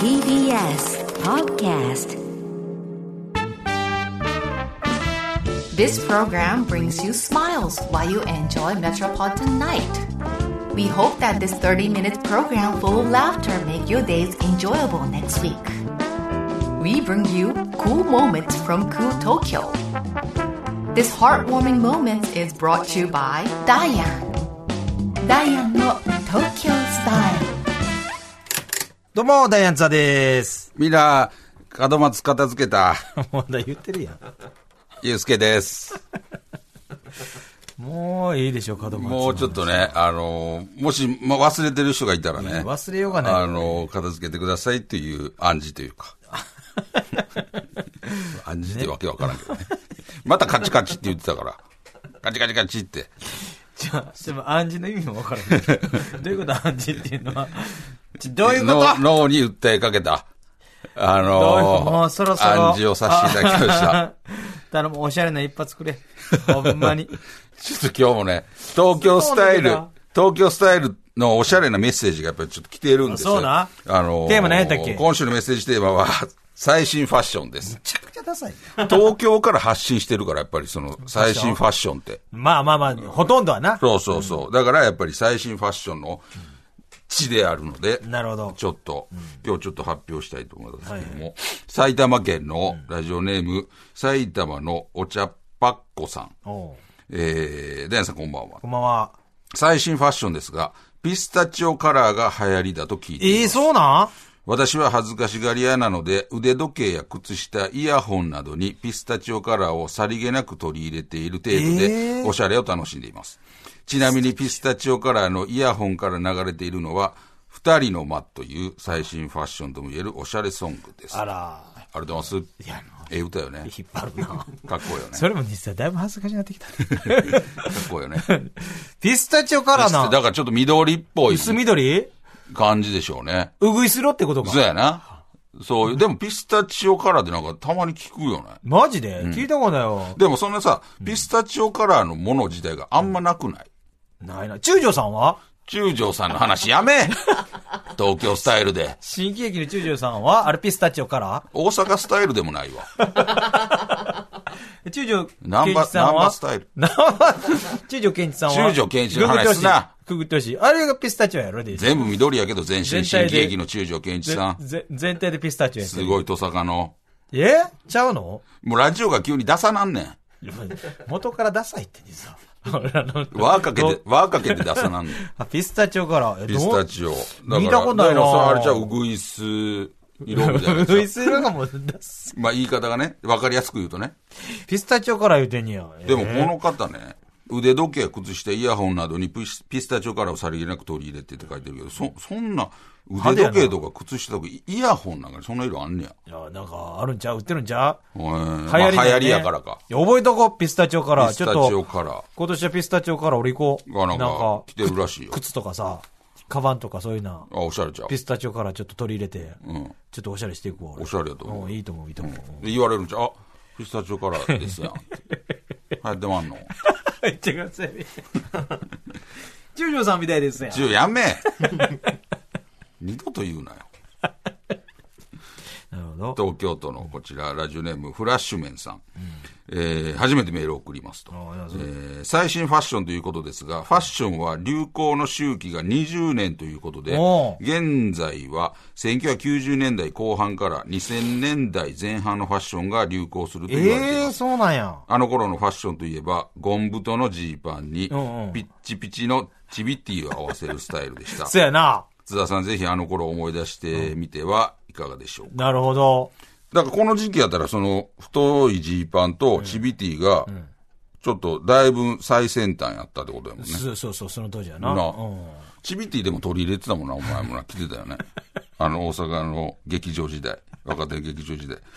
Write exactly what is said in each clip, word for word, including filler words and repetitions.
ティービーエス Podcast. This program brings you smiles while you enjoy Metropolitan Night. We hope that this thirty-minute program full of laughter make your days enjoyable next week. We bring you cool moments from cool Tokyo. This heartwarming moment is brought to you by Diane. Diane の Tokyo Style。 どうも、ダイアンツァです。 みんな、門松片付けた。 まだ言ってるやん。 ゆうすけです。 もういいでしょ、門松。 もうちょっとね、あのー、もし、ま、忘れてる人がいたらね、 忘れようがない、 あのー、片付けてくださいっていう暗示というか。暗示ってわけわからんけどね。またカチカチって言ってたから。カチカチカチって。 じゃあ、でも暗示の意味もわからない。どういうこと暗示っていうのは。どういうこと脳に訴えかけた。あのー、 もうそろそろ暗示をさせていただきました。 頼む、おしゃれな一発くれ。ほんまに。 ちょっと今日もね、東京スタイル、東京スタイルのおしゃれなメッセージがやっぱりちょっと来てるんですよ。 そうな。 あのー、 テーマ何やったっけ？ 今週のメッセージテーマは、最新ファッションです。 めちゃくちゃダサい。 東京から発信してるから、やっぱりその、最新ファッションって。 まあまあまあ、ほとんどはな。 そうそうそう。うん、だからやっぱり最新ファッションの地であるので、 なるほど。 ちょっと、うん、今日ちょっと発表したいと思いますけども、はい、埼玉県のラジオネーム、埼玉のお茶っぱっこさん。おえー、ダイアンさんこんばんは。 こんばんは。 最新ファッションですが、ピスタチオカラーが流行りだと聞いています。 えー、そうなん？ 私は恥ずかしがり屋なので、腕時計や靴下、イヤホンなどにピスタチオカラーをさりげなく取り入れている程度で、おしゃれを楽しんでいます。ちなみにピスタチオカラーのイヤホンから流れているのは、二人の間という最新ファッションとも言えるおしゃれソングです。 あら。 ありがとうございます。いや、ええ歌よね。 引っ張るな。かっこいいよね。 それも実際だいぶ恥ずかしくなってきた。 かっこいいよね。 ピスタチオカラーな。 だからちょっと緑っぽい。 薄緑感じでしょうね。 うぐいすろってことか。 そうやな。そういう、でもピスタチオカラーでなんかたまに聞くよね。 マジで、うん、聞いたことないよ。 でもそんなさ、ピスタチオカラーのもの自体があんまなくない？ うん、ないな。中条さんは中条さんの話やめ東京スタイルで。 新喜劇の中条さんはあれピスタチオカラー？ 大阪スタイルでもないわ。 中条健一さんはナンバ、ナンバスタイル。 中条健一さんは中条健一の話すな。 くぐってほしい。あれがピスタチオやろで。 全部緑やけど全身新喜劇の中条健一さん。 全体でピスタチオやってる。 すごいトサカの。 えちゃうの？ もうラジオが急にダサなんねん。 元からダサいってさ。 輪かけて、輪かけて出さなんねん。 ピスタチオから。 ピスタチオ。 見たことないな。 でもさ、あれじゃあ、ウグイス色みたいな。 ウグイス色がもう出す。 まあ言い方がね、わかりやすく言うとね。 ピスタチオから言うてんや。 でもこの方ね、腕時計や靴下、イヤホンなどにピス、ピスタチオカラーをさりげなく取り入れてって書いてるけど、そ、そんな、腕時計とか靴下とか、イヤホンなんかそんな色あんねや。 いや、なんか、あるんちゃう？売ってるんちゃう？ 流行り、ね、まあ、流行りやからか。 覚えとこう、ピスタチオカラー。 ピスタチオカラー。 今年はピスタチオカラー俺行こう。 がなんか、来てるらしいよ。 靴とかさ、カバンとかそういうな。 あ、おしゃれちゃう。 ピスタチオカラーちょっと取り入れて、うん、ちょっとおしゃれしていくわ。 おしゃれやと思う。 いいと思う、いいと思う。 うん、で言われるんちゃう？あ、ピスタチオカラーですやん。流行ってまんの？ 言ってくださいね。中条さんみたいですやん。 中やめ二度と言うなよ。 なるほど。 東京都のこちら、ラジオネームフラッシュメンさん。うん、えー、初めてメールを送りますと、えー。最新ファッションということですが、ファッションは流行の周期がにじゅうねんということで、現在はせんきゅうひゃくきゅうじゅうねんだいこう半からにせんねんだいぜん半のファッションが流行すると言われています。 えー、そうなんや。 あの頃のファッションといえば、ゴン太のジーパンに、ピッチピチのチビティを合わせるスタイルでした。 そうやな。 津田さんぜひあの頃を思い出してみてはいかがでしょうか。 なるほど。 だからこの時期やったらその太いジーパンとチビティがちょっとだいぶ最先端やったってことやもんね。 そうそうそう、その当時やな。 な、 うん、 チビティでも取り入れてたもんな、お前もな、来てたよね。あの大阪の劇場時代、若手劇場時代。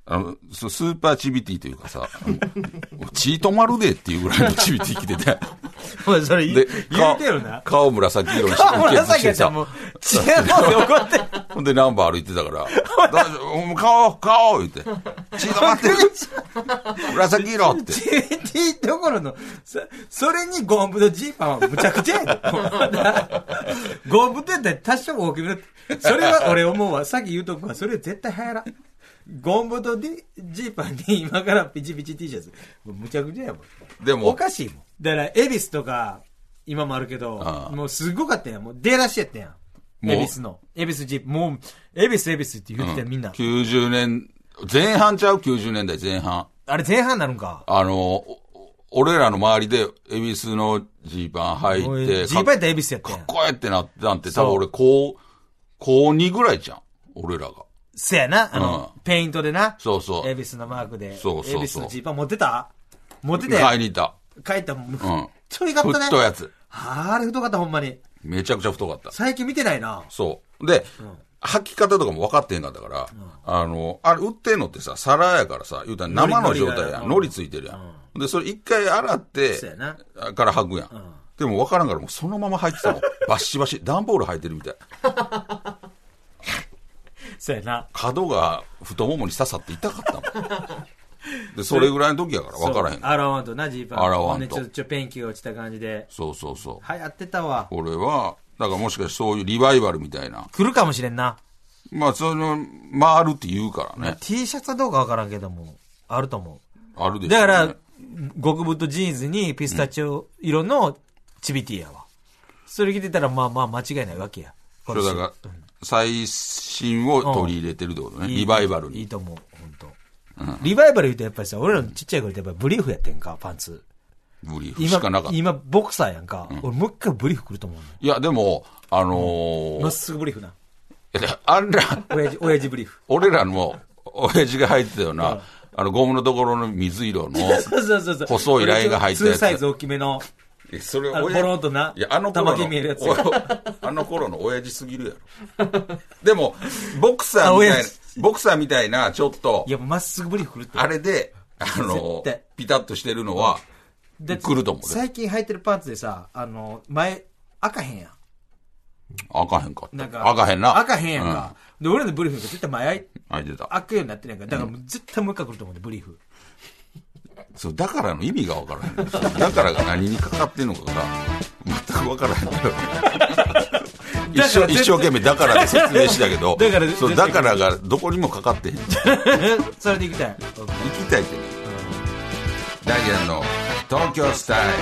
あの、スーパーチビティというかさ、血止まるでっていうぐらいのチビティ来てて。 おい、それ言うてよな。 顔紫色にして顔紫やったらもう、血がもうで怒って。 ほんでナンバー歩いてたから、大丈夫、顔、顔言って、血止まってる。紫色って。 チビティどころの、そ, それにゴンブとジーパンはむちゃくちゃやで。ゴンブってやったら多少大きめだって。それは俺思うわ。さっき言うとこは、それ絶対流行らん。ゴンブとジーパンに今からピチピチ T シャツ。もうむちゃくちゃやもん。でも。おかしいもん。だから、エビスとか、今もあるけど、ああもうすごかったやん。もう出だしやったやん。エビスの。エビスジーパン。もう、エビスエビスって言ってたよ、うん、みんな。 きゅうじゅうねん、前半ちゃう ?きゅうじゅうねんだいぜん半。 あれ前半になるんか。 あの、俺らの周りで、エビスのジーパン履いて。 ジーパンやったらエビスやったやん。 かっこええってなってたんて、多分俺、高、高にぐらいじゃん。俺らが。 そやな。あの、うん、ペイントでな。 そうそう。 エビスのマークで。 そうそうそう。 エビスのジーパン持ってた持ってた買いに行った。 買いに行った。 うん。 ちょいかったね。 太いやつ。 はあ、あれ太かった、ほんまに。 めちゃくちゃ太かった。 最近見てないな。 そう。で、うん、履き方とかも分かってへんかったから、うん、あの、あれ売ってんのってさ、皿やからさ、言うたら生の状態やん。海苔ついてるやん。うん、で、それ一回洗って、そうやな。から履くやん。うん、でも分からんからもうそのまま履いてたもん。バシバシ。段ボール履いてるみたい。 そうやな。 角が太ももに刺さって痛かったもん。で、それぐらいの時やから分からへん。 洗わんとな、ジーパン。 洗わんと。 ちょっとペンキが落ちた感じで。 そうそうそう。 流行ってたわ。 俺は、だからもしかしてそういうリバイバルみたいな。 来るかもしれんな。 まあ、その、回るって言うからね。 T シャツはどうか分からんけども、あると思う。 あるでしょ、ね。 だから、極太ジーンズにピスタチオ色のチビティやわ。うん、それ着てたら、まあまあ間違いないわけや。 それだから、うん、最新を取り入れてるってことね。うん、リバイバルに。 いいと思う、本当。うん、リバイバル言うとやっぱりさ、俺らのちっちゃい頃ってやっぱりブリーフやってんか、パンツ。 ブリーフしかなかった。 今、今ボクサーやんか。うん、俺もう一回ブリーフ来ると思う、ね。 いや、でも、あのー。 ま、うん、っすぐブリーフな。 いや、あんら。 親父、親父ブリーフ。 俺らの、親父が入ってたような、うん、あの、ゴムのところの水色の、 そうそうそうそう。 細いラインが入ったやつ。 ツーサイズ大きめの。 それ、 ボロンとな。 いや、あの頃の、 見えるやつあの頃の親父すぎるやろ。でも、ボクサーみたいな、ボクサーみたいな、ちょっと。 いや、まっすぐブリーフ来るって。 あれで、あの、ピタッとしてるのは、来ると思う。 最近履いてるパンツでさ、あの、前、赤へんやん。 赤へんかった。 なんか赤へんな。 赤へんやんか。うん、で、俺のブリーフが絶対前開いてた。 開くようになってないから、だからもう絶対もう一回来ると思うんで、ブリーフ。 そう、だからの意味がわからへん。だからが何にかかってんのかが、全くわからへんけど。一生、一生懸命だからで説明したけど、だからそう、だからがどこにもかかってへん。 それで行きたい。 行きたいってね。ダイアンの東京スタイ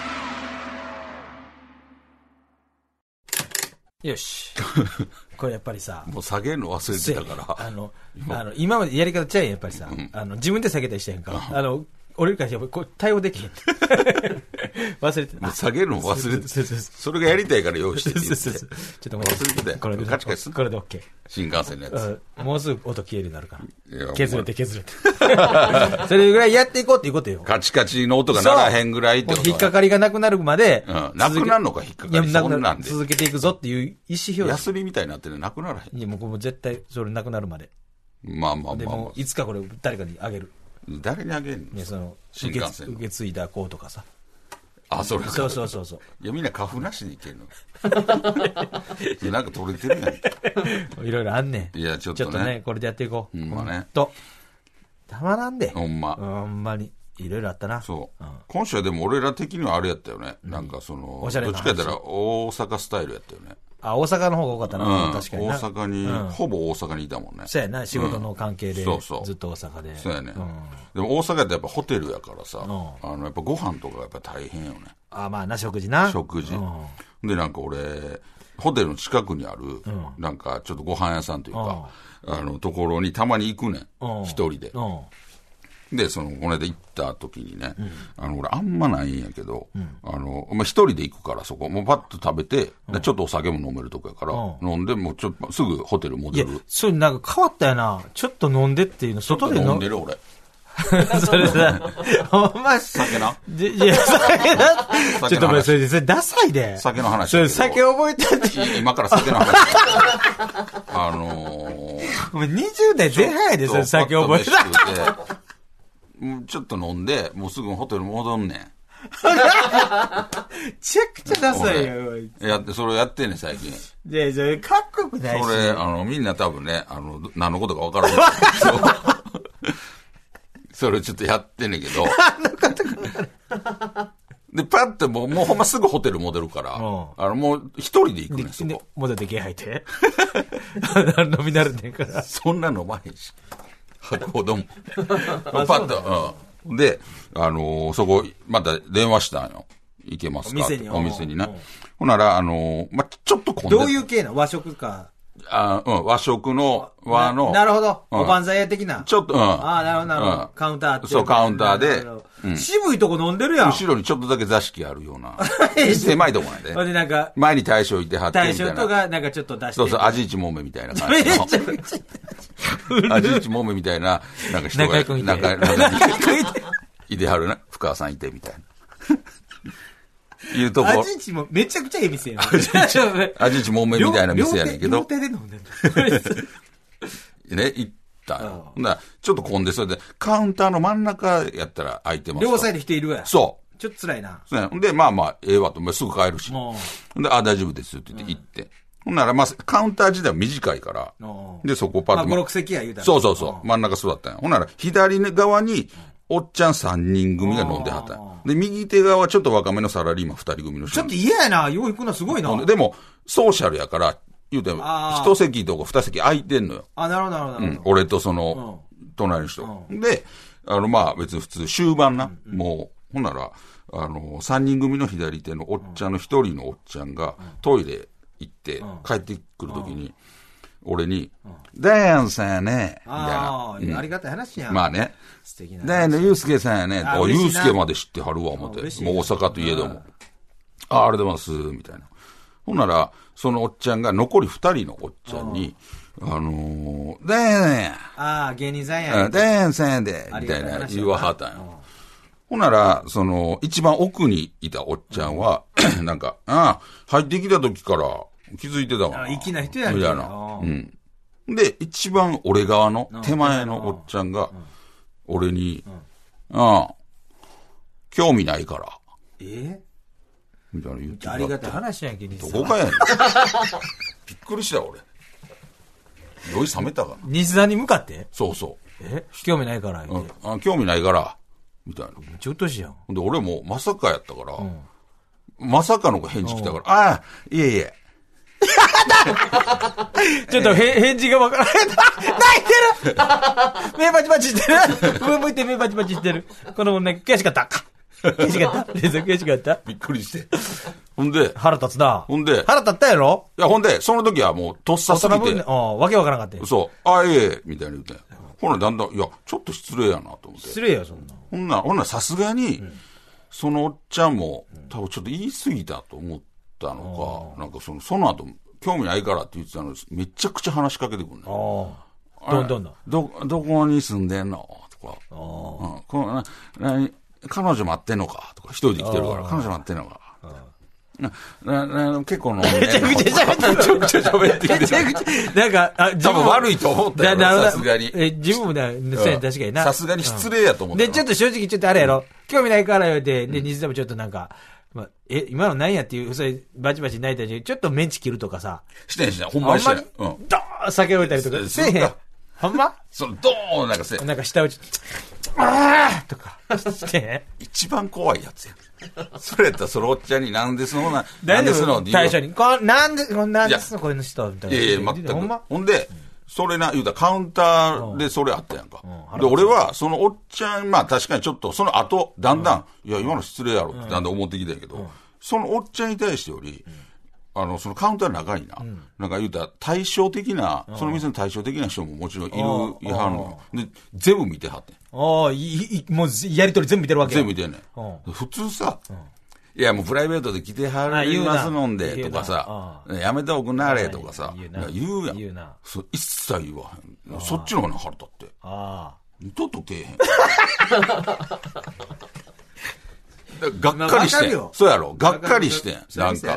ル。よし。これやっぱりさ。 もう下げるの忘れてたから。 あの、あの、今までやり方ちゃうやん、やっぱりさ。うん、あの、自分で下げたりしてへんか。あの、俺からやっぱこう対応できへん。忘れてた。 下げるの忘れてた。それがやりたいから用意してって言って。ちょっと待って。 忘れてたよ。 これで、 カチカチすんこれで OK。 新幹線のやつ。もうすぐ音消えるようになるから。削れて削れて。それぐらいやっていこうっていうことよ。 カチカチの音がならへんぐらいってこと。 引っかかりがなくなるまで。 うん。なくなるのか引っかかり。 なくなる。続けていくぞっていう意思表示。 ヤスリみたいになってるなくならへん。 いや、もうこれ絶対それなくなるまで。 まあまあまあ。 でも、いつかこれ誰かにあげる。 誰にあげんの？ ね、その新幹線受け継いだ子とかさ。 あ、それか。 そうそうそうそう。 いや、みんな花粉なしにいけんの。いや、なんか取れてるやん。 いろいろあんねん。いや、ちょっとね。 ちょっとね、これでやっていこう。 ほんまね。 と。たまらんで。 ほんま。 ほんまに。いろいろあったな。 そう。うん、今週はでも俺ら的にはあれやったよね。うん、なんかその、どっちかやったら大阪スタイルやったよね。 あ、大阪の方が多かったな、うん、確かにな。 大阪に、うん、ほぼ大阪にいたもんね。 そうやな、仕事の関係で、 うん、そうそうずっと大阪で。 そうやね。うん、でも大阪ってやっぱホテルやからさ、うん、あの、やっぱご飯とかやっぱ大変よね。 あ、まあな、食事な。 食事。うん、で、なんか俺、ホテルの近くにある、うん、なんかちょっとご飯屋さんというか、あの、ところにたまに行くねん。一人で。で、その、この間行った時にね、うん、あの、俺あんまないんやけど、うん、あの、まあ、一人で行くからそこ、もうパッと食べて、うん、ちょっとお酒も飲めるとこやから、うん、飲んで、もうちょっとすぐホテル戻る。いや、 それなんか変わったよな。ちょっと飲んでっていうの、外で飲んでる俺。 それさ、ほんま、 酒な。 いや、酒な。ちょっと待って、それ、それダサいで。 酒の話。 それ酒覚えてって。 今から酒の話。あのー、 お前にじゅう代前半やで、それ酒覚えた。 ちょっと飲んで、もうすぐホテル戻んねん。めちゃくちゃダサいよ。 やって、それやってんねん、最近。 で、それかっこよくないし。 それ、あの、みんな多分ね、あの、何のことかわからない。それちょっとやってんねんけど。で、パッてもう、もうほんますぐホテル戻るから、あの、もう一人で行くねん、そこ。 戻って毛吐いて。飲み慣れてんから。 そんな飲まへんし。子供。パッと、うん。で、あのー、そこ、また電話したんよ。行けますかお店に。 お店にね。ほんなら、あのー、ま、ちょっと混んでどういう系な和食か。 あうん、和食の、和の。 な, なるほど。うん、おばんざい屋的な。 ちょっと、うん。 ああ、なるほど、なるほど、うん。カウンターって。 そう、カウンターで。 うん、渋いとこ飲んでるやん。 後ろにちょっとだけ座敷あるような。狭いとこなんで。 で、なんか。 前に大将いてはってみたいな。 大将とか、なんかちょっと出して。 そうそう、味一もめみたいな感じの。味一もめみたいな、なんか人が、 仲良くいて。 仲良くいて。いてはるな。深川さんいて、みたいな。いうとこ。 味一もめちゃくちゃいい店やね。 味一もめみたいな店やねんけど。 両手で飲んでる。 ね、行ったよ。ほんなら、ちょっと混んで、それで、カウンターの真ん中やったら空いてます。 両サイド人いるわ。 そう。 ちょっと辛いな。 そうね。で、まあまあ、ええわと、すぐ帰るし。で、あ、大丈夫ですって言って行って。ほんなら、まあ、カウンター自体は短いから。で、そこパッと。 まあ、ご、ろく席や言うたら。 そうそうそう。真ん中座ったんや。ほんなら、左側に、おっちゃんさんにん組が飲んではったんや。で、右手側はちょっと若めのサラリーマンふたり組の人。 ちょっと嫌やな。よう行くのすごいな。 でも、ソーシャルやから、言うても、一席とか二席空いてんのよ。 あ、なるほど、なるほど。うん。 俺とその、隣の人。で、あの、まあ、別に普通、終盤な。もう、ほんなら、あの、三人組の左手のおっちゃんの一人のおっちゃんが、トイレ行って、帰ってくるときに、俺に、ダイアンさんやね、みたいな。 ありがたい話やん。 まあね。 素敵な。 ダイアンのユースケさんやね。あ、ユースケまで知ってはるわ、思って。もう大阪といえども。あ、ありがとうございます、みたいな。ほんなら、そのおっちゃんが残り二人のおっちゃんに、あのー、ダイアンや。 ああ、芸人さんや。 ダイアンさんやで、みたいな言わはったんよ。ほんなら、その、一番奥にいたおっちゃんは、なんか、ああ、入ってきた時から気づいてたわ。 粋な人やん。 みたいな。うん。で、一番俺側の手前のおっちゃんが、俺に、ああ、興味ないから。 えみたいな言ってありがたい話やんけ、西さん。どこかやねん。びっくりしたよ、俺。酔い冷めたから。 西さんに向かってそうそう。 え興味ないから言って、 うん、あ興味ないから。みたいな。 ちょっとしやん。 で、俺もまさかやったから、うん、まさかの返事来たから、ああ、いえいえ。 ちょっとへ、返事がわからない。泣いてる目バチバチしてる上向いて目バチバチしてる。この女、悔しかった。悔しかったレーザー悔しかったびっくりして。ほんで。 腹立つな。 ほんで。 腹立ったやろいや、ほんで、その時はもう、とっさすぎて。 ああ、わけわからなかった。 そう。ああ、いえいえ、みたいに言って。ほら、だんだん、いや、ちょっと失礼やなと思って。 失礼や、そんな。 ほんなら、ほんならさすがに、うん、そのおっちゃんも、多分ちょっと言い過ぎたと思ったのか、うん、なんかその、その後、興味ないからって言ってたのに、めちゃくちゃ話しかけてくるね。 ああ。どんどんだ。 ど、どこに住んでんのとか。ああ。うん。この、な、な、彼女待ってんのかとか、一人で来てるから、彼女待ってんのか。な、な、な、結構飲んでんの。 めちゃくちゃ喋ってめちゃくちゃ喋ってきて。 めちゃくちゃ、なんか、あ、 多分悪いと思ったよ。さすがに。 え、自分もだ、確かにな。 さすがに失礼やと思った。 で、ちょっと正直ちょっとあれやろ。興味ないから言うて、で、西田もちょっとなんか、まあ、え、今の何やっていう、それ、バチバチ泣いたり、ちょっとメンチ切るとかさ。 してんしな、ほんまにしてん。うん。 ドーン酒置いたりとか。せえへん。ほんまその、ドーンなんかせえ。 なんか下打ち、あーとかして。 一番怖いやつや。それやったらそのおっちゃんになんでそのな、なんでその、最初に、こなんで、なんでそのこの人みたいな。 いやいや、全く。ほんまほんで、それな、言うたらカウンターでそれあったやんか。で、俺は、そのおっちゃん、まあ確かにちょっと、その後、だんだん、いや、今の失礼やろってだんだん思ってきたんやけど、そのおっちゃんに対してより、あの、そのカウンターの中にな、なんか言うたら対照的な、その店の対照的な人ももちろんいる、いはんの。で、全部見てはってん。 ああ、い、い、もうやりとり全部見てるわけ全部見てんねん。普通さ、いやもうプライベートで来てはりますのんで、とかさ、やめておくなれとかさ、言うやん。言うな。一切言わへん。そっちの方が腹立って。ああ。二度とけえへん。がっかりしてん。そうやろ。がっかりしてん。なんか。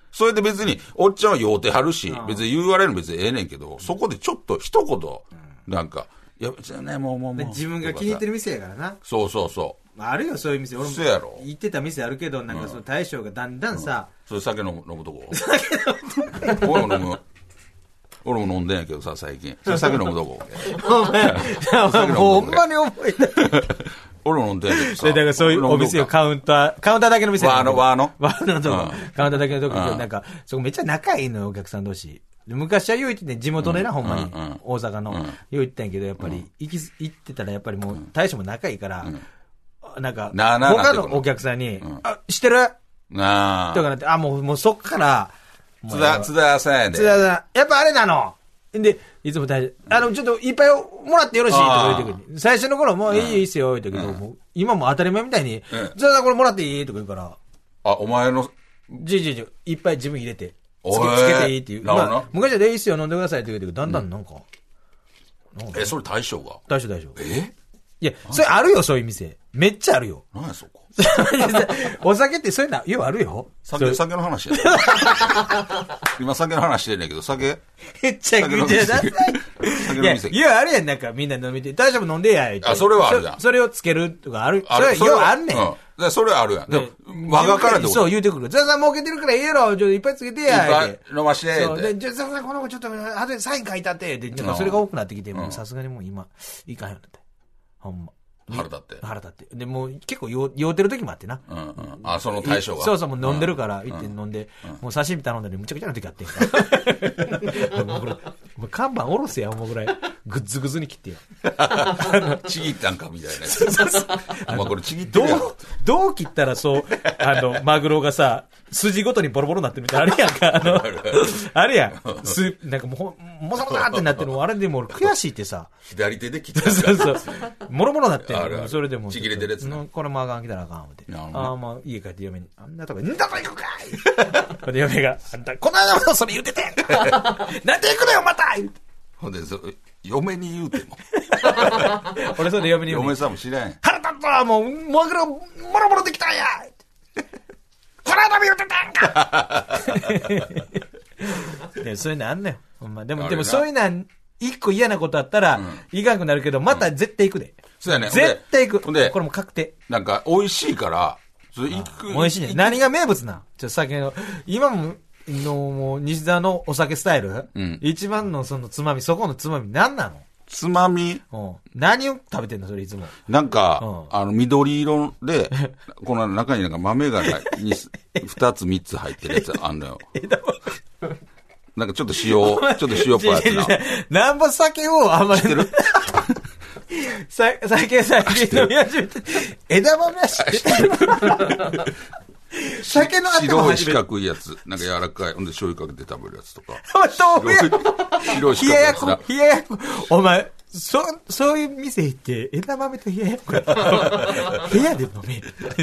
それで別に、おっちゃんは酔うてはるし、別に言われるの別にええねんけど、そこでちょっと一言、なんか、いや、別にね、もうもうもう。 自分が気に入ってる店やからな。 そうそうそう。 あるよ、そういう店。俺もそうやろ。 行ってた店あるけど、なんかその大将がだんだんさ。 それ酒飲む、飲むとこ。酒飲むとこ。俺も飲む。俺も飲んでんやけどさ、最近。それ酒飲むとこ。 お前、もうほんまに覚えて俺も飲んでんやけどさ。 だからそういうお店をカウンター、カウンターだけの店。 ワーの、ワーの。 ワーのとこ。カウンターだけのとこ。なんか、そこめっちゃ仲いいのよ、お客さん同士。昔はよう言ってて、地元でな、ほんまに。大阪の。よう言ってたんやけど、やっぱり、行き、行ってたらやっぱりもう、大将も仲いいから、なんか、他のお客さんに、あ、知ってるなあ。 とかなって、あ、もう、もうそっから、 津田、津田さんやで。 津田さん、やっぱあれなので、いつも大将、あの、ちょっといっぱいもらってよろしいとか言ってくる。最初の頃もういいよいいっすよ、言ったけど、もう今も当たり前みたいに、津田さんこれもらっていいとか言うから。 あ、お前の。 じいじいじい、いっぱい自分入れて。つけ、つけていいっていう。まあ、昔はでいいっすよ、飲んでくださいって言うけど、だんだんなんか。 え、それ大将が大将大将。 えいや、それあるよ、そういう店。めっちゃあるよ。 何やそこ。 お酒ってそういうの、ようあるよ。 酒、酒の話や。今酒の話してんねんけど、酒めっちゃくちゃださい。 酒の店。 いや、ようあるやん、なんかみんな飲みて。大丈夫飲んでや、 あ、それはあるじゃん。 それをつけるとかある。それはようあんねん。 うん。それはあるやん。でも、我がからってことそう、言うてくる。ザザ儲けてるからええやろ、ちょっといっぱいつけてや。 いっぱい飲まして。 そう。で、じゃあザザこの子ちょっと、あとでサイン書いたって。で、それが多くなってきて、もうさすがにもう今、いかんようになって。ほんま。 腹立って。 腹立って。で、もう結構酔うてる時もあってな。 うんうん。あ、その対象が。 そうそう、もう飲んでるから、行って飲んで、もう刺身頼んだり、むちゃくちゃな時あってんから。もうこれ、もう看板下ろせや、もうぐらい。ぐっずぐずに切ってよ。 ちぎったんかみたいなやつ。お前これちぎってるやん。 どう切ったらそう、あの、マグロがさ、筋ごとにボロボロになってるみたいな、あれやんか。あの、あれやん。す、なんかもう、もさもさってなってるの、あれでも悔しいってさ。 左手で切った。 そうそう。もろもろなってんの。それでも。 ちぎれてるやつな。 これもあかん、来たらあかん、思って。ああ、まあ、家帰って嫁に、あんなとこ、んだと行くかいこれ嫁が、あんた、この間もそれ言っててなんで行くのよ、またほんで、嫁に言うても。 俺それで嫁に言う。 嫁さんも知らん。 腹立ったわ、もう、マグロ、もろもろできたんやこの間も言ってたんかでそういうのあんのよ。ほんま。でも、でもそういうのは、一個嫌なことあったら、いかんくなるけど、また絶対行くで。 そうやね。 絶対行く。で、これも確定。 なんか、美味しいから、それ行く。 美味しいね。何が名物なんちょっと酒の、今も、の、もう、西田のお酒スタイル、うん、一番のそのつまみ、そこのつまみ何なのつまみ、 うん、何を食べてんのそれいつも。 なんか、うん、あの、緑色で、この中になんか豆がに二つ三つ入ってるやつあんのよ。なんかちょっと塩、ちょっと塩っぽいやつな。なんぼ酒をあんまり。知ってるさ、酒最近飲み始めて、枝豆は知ってる酒の頭白い四角いやつ。なんか柔らかい。ほんで醤油かけて食べるやつとか。 豆腐や白い四角いやつな。 冷ややっこ。お前、そ、そういう店行って、枝豆と冷ややっこ部屋で飲め。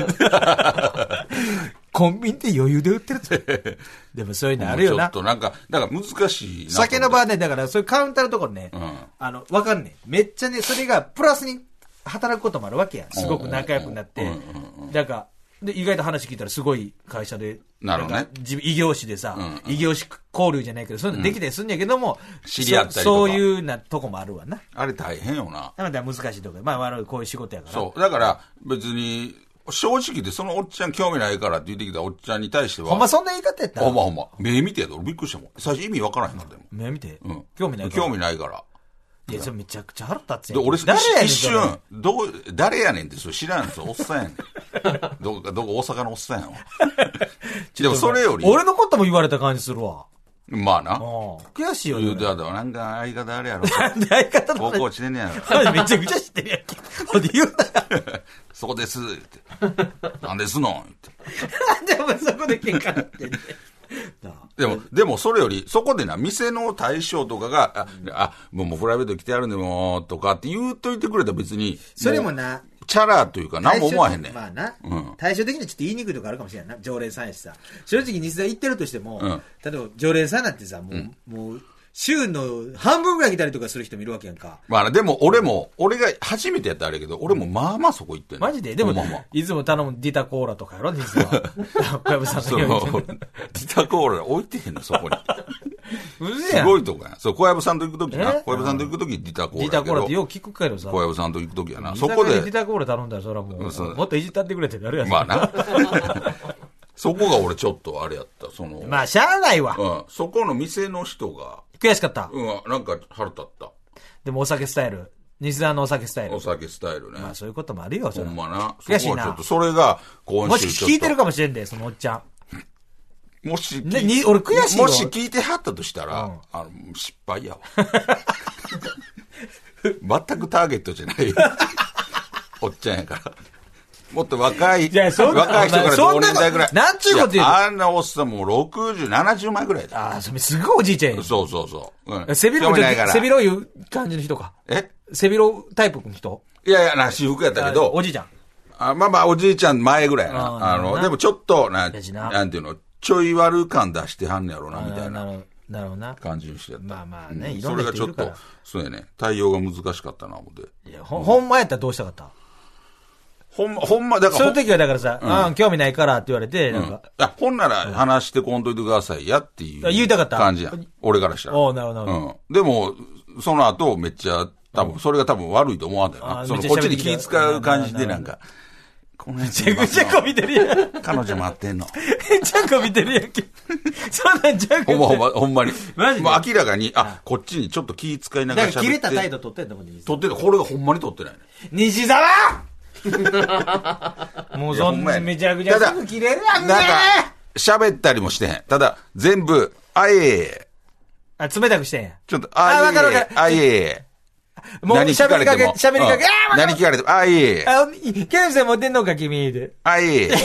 コンビニで余裕で売ってるってでもそういうのあるよな。 ちょっとなんか、だから難しいな。 酒の場はね、だからそういうカウンターのところね、うん、あの、わかんねえ。めっちゃね、それがプラスに働くこともあるわけや。すごく仲良くなって。だから、で、意外と話聞いたらすごい会社で、 なるほどね。 異業種でさ、うんうん、異業種交流じゃないけど、そういうのできたりすんやけども、 うん、知り合ったりとか。 そういうなとこもあるわな。 あれ大変よな。 なので難しいとこまあ、まあ、こういう仕事やから。 そう。だから、別に、正直でそのおっちゃん興味ないからって言ってきたおっちゃんに対しては。 ほんまそんな言い方やったほんまほんま。目見てやで、俺びっくりしたもん。最初意味わからへんかったもん。 目見てうん。 興味ないから。 興味ないから。 いや、それめちゃくちゃ腹立つやん。で、俺、誰やねん一瞬、どう、誰やねんってそれ知らんすよ。おっさんやねん。どこか、どこ大阪のおっさんやわ。でもそれより。 俺のことも言われた感じするわ。 まあな。 悔しいよ。 言うてあだなんか相方あれやろ。 なんで相方高校知ってんねやろ。 めちゃくちゃ知ってるやんけ。ほんで言うな。 そこです、って。なんですのって。 なんでお前そこで喧嘩なってんねん。 でも、でもそれより、そこでな、店の大将とかが、あ、うん、あもうもうプライベート来てやるんでも、とかって言うといてくれたら別に。 それもな。 チャラというか、何も思わへんねん。 まあな。うん。対照的にはちょっと言いにくいとこあるかもしれないな。常連さんやしさ。正直西田行ってるとしても、うん、例えば常連さんなんてさ、もう、うん、もう、 週の半分ぐらい来たりとかする人もいるわけやんか。 まあでも俺も、俺が初めてやったらあれやけど、俺もまあまあそこ行ってんの。 マジででも、 まあまあいつも頼むディタコーラとかやろ実は。小籔さんそう、デのィタコーラ置いてへんの、そこに。 うぜやん。 すごいとこや。そう、小籔さんと行くときな。 え小籔さんと行くときディタコーラやけど。 ディタコーラってよう聞くけどさ。 小籔さんと行くときやな。 そそこで。 こで。ディタコーラ頼んだらそれはもう、 そうもっといじったってくれってなるやつ。 まあな。そこが俺ちょっとあれやった。その。 まあ、しゃあないわ。 うん。そこの店の人が。 悔しかった。 うん、なんか腹立った。 でもお酒スタイル。西澤のお酒スタイル。 お酒スタイルね。 まあそういうこともあるよ、それ。 ほんまな。 悔しいな。 そこはちょっと、それが今週もし聞いてるかもしれんで、そのおっちゃん。もし、 ね、に、俺悔しいよ。 もし聞いてはったとしたら、うん、あの、失敗やわ。全くターゲットじゃない。おっちゃんやから。もっと若い、若い人から同年代ぐらい。 なんちゅうこと言うの？ あんなおっさんもうろくじゅう、ななじゅうまいぐらいだ。 ああ、それすごいおじいちゃんや。 そうそうそう。 うん、背広、背広いう感じの人か。 え背広タイプの人？ いやいや、な、私服やったけど。 おじいちゃん。 あまあまあ、おじいちゃん前ぐらいやな。あの、でもちょっと、な、なんていうの、ちょい悪感出してはんねやろな、みたいな。 なるほどな。 感じにしてやった。 まあまあね、 いろんな人いるから。それがちょっと、そうやね、対応が難しかったな、思って。 いや、ほ、ほんまやったらどうしたかったほんま、ほんま、だから。 そういう時はだからさ、うん、興味ないからって言われて、なんか。 いや、ほんなら話してこんといてくださいやっていう。 言いたかった。 感じや。俺からしたら。 おなるほど。うん。 でも、その後めっちゃ、多分、それが多分悪いと思わんだよな。その、こっちに気使う感じでなんか。 めちゃくちゃこびてるやん。 彼女待ってんの。 めっちゃこびてるやんけ。そんなんちゃうか。 ほんまほんま、ほんまに。 マジでもう明らかに、あ、こっちにちょっと気使いながら喋って。 だから切れた態度取ってんだもんね。 取ってた。これがほんまに取ってないね。 西沢もうそんなめちゃくちゃすぐ切れるやんね。 なんか、喋ったりもしてへん。ただ、全部、あええ。 あ、冷たくしてんや。 ちょっと、あええ。あ、わかるわかる。あええ。 もう喋りかけ、喋りかけ、ああ何聞かれても、あいえ。 あ、ケンさん持ってんのか、君で。 あいえ。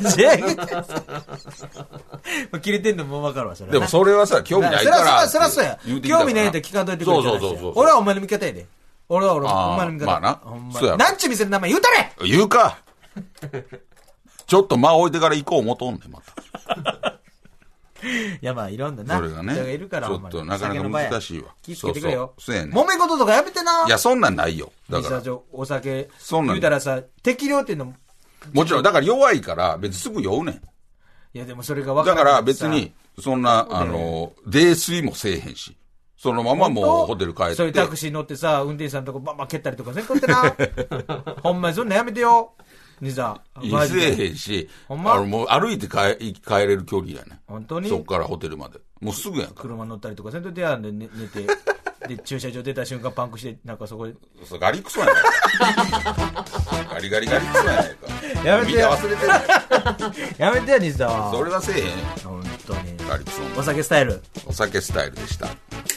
切れてんのもわかるわ、それ。 でもそれはさ、興味ないから。 そらそうや。興味ないって聞かんといてくれ。そうそうそうそう。俺はお前の味方やで。俺は俺はお前の味方。 まあな。 そうや。なんちゅう店の名前言うたれ言うか。ちょっと間置いてから行こう思とんねん、また。 いやまあいろんなな。 それがね。 人がいるから。 ちょっとなかなか難しいわ。 気付けてくれよ。 そうやね。 揉め事とかやめてな。 いや、そんなんないよ。だから。 お酒。そんなん。言うたらさ、適量っていうのも。 もちろん、だから弱いから、別にすぐ酔うねん。 いやでもそれが分かる。 だから別に、そんな、あの、泥酔もせえへんし。そのままもうホテル帰って。 そういうタクシー乗ってさ、運転手さんとこバンバン蹴ったりとかせんとってな。ほんまにそんなやめてよ。にさ。 いせえへんし、ほんまあの、もう歩いて帰、帰れる距離やね。 本当にそっからホテルまで。もうすぐやんか。 車乗ったりとかせんとってやんで、ね、寝て。で、駐車場出た瞬間パンクして、なんかそこで。 そう、ガリクソやないか。ガリガリガリクソやないか。 やめてよ。 忘れてる。 やめてよ、西田は。 それはせえへん。 本当に。 ガリクソ。 お酒スタイル。 お酒スタイルでした。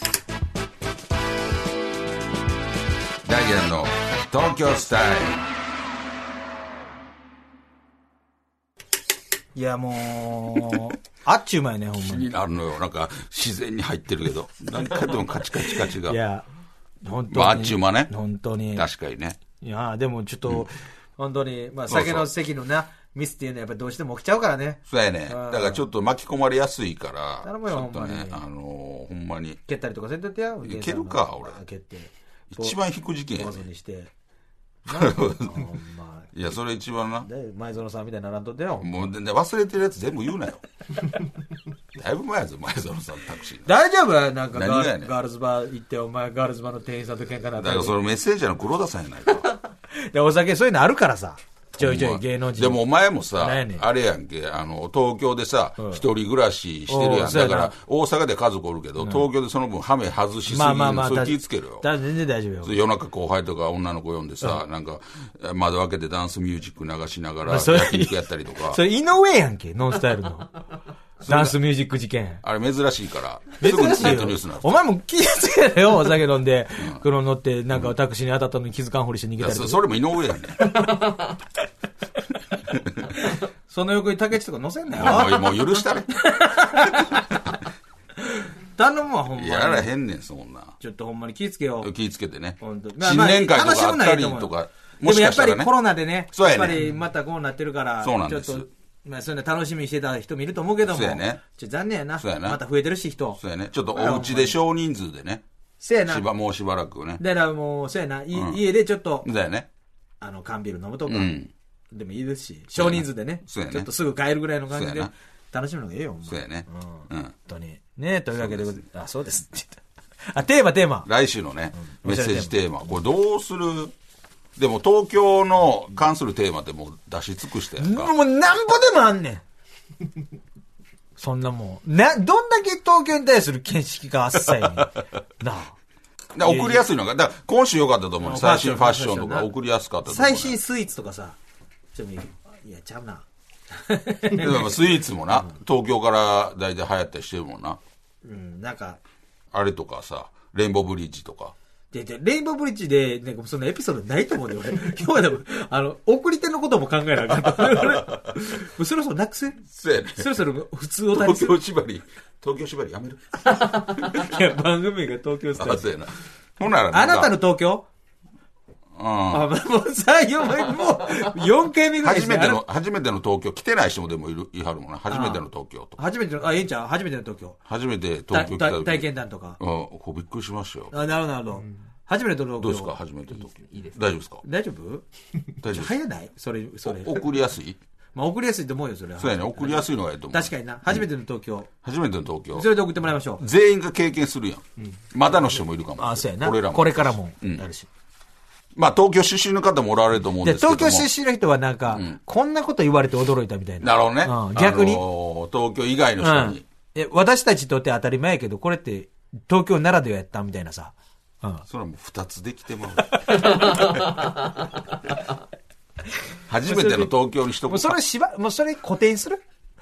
ダイアンの東京スタイル。 いやもう、あっちゅうまいね、ほんまに。 気になるのよ。なんか、自然に入ってるけど。何回でもカチカチカチが。 いや、本当に。 まあ、あっちゅうまね。 本当に。 確かにね。 いや、でもちょっと、うん、本当に、まあ、酒の席のな、ミスっていうのはやっぱどうしても起きちゃうからね。 そうやね。だからちょっと巻き込まれやすいから。 頼むよ、 ほんまに。あのー、ほんまに。 蹴ったりとかせんとってや。 蹴るか、俺。 蹴って。 一番引く事件やね。にして。 いや、それ一番な。 前園さんみたいにならんとってよ。 もう、ね、忘れてるやつ全部言うなよ。だいぶ前やぞ、前園さんタクシー。 大丈夫なんかガー、ね、ガールズバー行って、お前ガールズバーの店員さんと喧嘩なった。 だからそのメッセージャーの黒田さんやないか。 で、お酒そういうのあるからさ。ちょいちょい芸能人。 でもお前もさ、あれやんけ、あの、東京でさ、一人暮らししてるやん。だから、大阪で家族おるけど、東京でその分ハメ外しすぎる。まあまあまあ。それ気ぃつけるよ。 全然大丈夫よ。 夜中後輩とか女の子呼んでさ、なんか、窓開けてダンスミュージック流しながら、焼肉やったりとか。 それ井上やんけ、ノンスタイルの。ダンスミュージック事件。 あれ珍しいから。 珍しいよ。お前も気づけろよ、お酒飲んで。車乗って、なんかタクシーに当たったのに気づかんふりして逃げたりとか。 それも井上やねん。 その横に竹内とか乗せんなよ。 もう許したね。 頼むわ、ほんまに。 やらへんねん、そんな。 ちょっとほんまに気ぃつけよう。 気ぃつけてね。 本当に。 新年会とかあったりとか。 でもやっぱりコロナでね。やっぱりまたこうなってるから。 そうなんです。 ちょっとまあ、そういうの楽しみにしてた人もいると思うけども。 そうやね。 ちょっと残念やな。 そうやな。 また増えてるし、人。 そうやね。ちょっとお家で少人数でね。 そうやな。 しば、もうしばらくね。 だからもう、そうやな。いうん、家でちょっと。 だよね。 あの、缶ビール飲むとか。 うん。 でもいいですし、少人数でね。そうやね。ちょっとすぐ帰るぐらいの感じで。楽しむのがいいよ、 そうやね。 うん。本当に。ねというわけで、あ、そうですって言った。あ、テーマ、テーマ。 来週のね、メッセージテーマ。これどうする？でも東京の関するテーマってもう出し尽くしたやんか。 もうなんぼでもあんねん。そんなもん。な、どんだけ東京に対する見識が浅いねん。なあ。 送りやすいのが、だから今週良かったと思うね。最新ファッションとか送りやすかったと思う、ね。 最新スイーツとかさ。ちょっといいや、ちゃうな。 でもスイーツもな、東京から大体流行ったりしてるもんな。 うん、なんか。 あれとかさ、レインボーブリッジとか。 で、で、レインボーブリッジで、なんかそんなエピソードないと思うね、俺。今日はでも、あの、送り手のことも考えなあかんと。俺、そろそろなくせそうやね。 そろそろ普通を東京縛り、東京縛りやめる。 いや、番組が東京スタイル。 あ、そうやな。ほんならあなたの東京うん。あ、 もうさ、よん、もう、よんかいめぐらい初めての、初めての東京、来てない人もでもいる、いはるもんな。初めての東京とか。 初めての、あ、ええんちゃう初めての東京。 初めて東京来た時。 体験談とか。 うん、こうびっくりしましたよ。 あ、なるほど、なるほど。初めての東京。 どうですか初めての東京。いいです。大丈夫ですか大丈夫大丈夫。 早ないそれ、それ。 送りやすいまあ送りやすいと思うよ、それは。 そうやね。送りやすいのがいいと思う。 確かにな。初めての東京。 初めての東京。 それで送ってもらいましょう。 全員が経験するやん。まだの人もいるかも。 あ、そうやな。 俺らも。 これからも。あるし。 まあ、東京出身の方もおられると思うんですけども。 東京出身の人はなんか、うん、こんなこと言われて驚いたみたいな。 なるほどね。 うん、逆に、あのー。東京以外の人に、 うんえ。私たちにとって当たり前やけど、これって東京ならではやったみたいなさ。 うん、それはもう二つできても初めての東京にしとく。 もうそれしば、もうそれ固定にする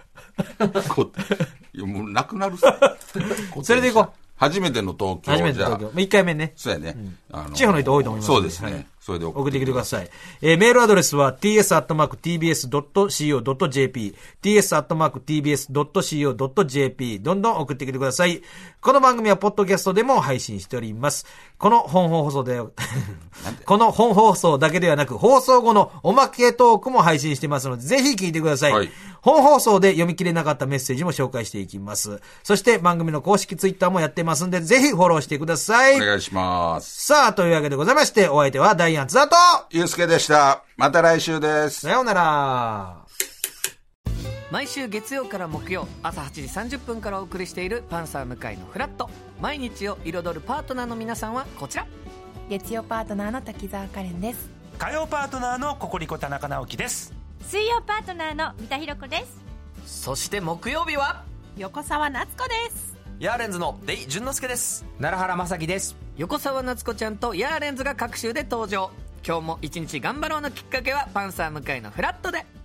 いや、もうなくなるさ。 それでいこう。 初めての東京。 初めての東京。いっかいめね。 そうやね。 うんあのー、地方の人多いと思います。 そうですね。はい、それで送ってきてください。えー、メールアドレスは ティーエス アットマーク ティービーエス ドット シーオー ドット ジェーピー ティーエス アットマーク ティービーエス ドット シーオー ドット ジェーピー どんどん送ってきてください。この番組はポッドキャストでも配信しております。この本放送で、この本放送だけではなく、放送後のおまけトークも配信してますので、ぜひ聞いてください。はい、本放送で読み切れなかったメッセージも紹介していきます。そして番組の公式ツイッターもやってますんで、ぜひフォローしてください。 お願いします。 さあ、というわけでございまして、お相手はダイアン津田と、 ゆうすけでした。また来週です。 さようなら。 毎週月曜から木曜朝はちじさんじゅっぷんからお送りしているパンサー向井のフラット。毎日を彩るパートナーの皆さんはこちら。 月曜パートナーの滝沢カレンです。 火曜パートナーのココリコ田中直樹です。 水曜パートナーの三田寛子です。 そして木曜日は横澤夏子です。 ヤーレンズのデイ淳之介です。 奈良原正樹です。 横澤夏子ちゃんとヤーレンズが各週で登場。今日も一日頑張ろうのきっかけはパンサー向井のフラットで。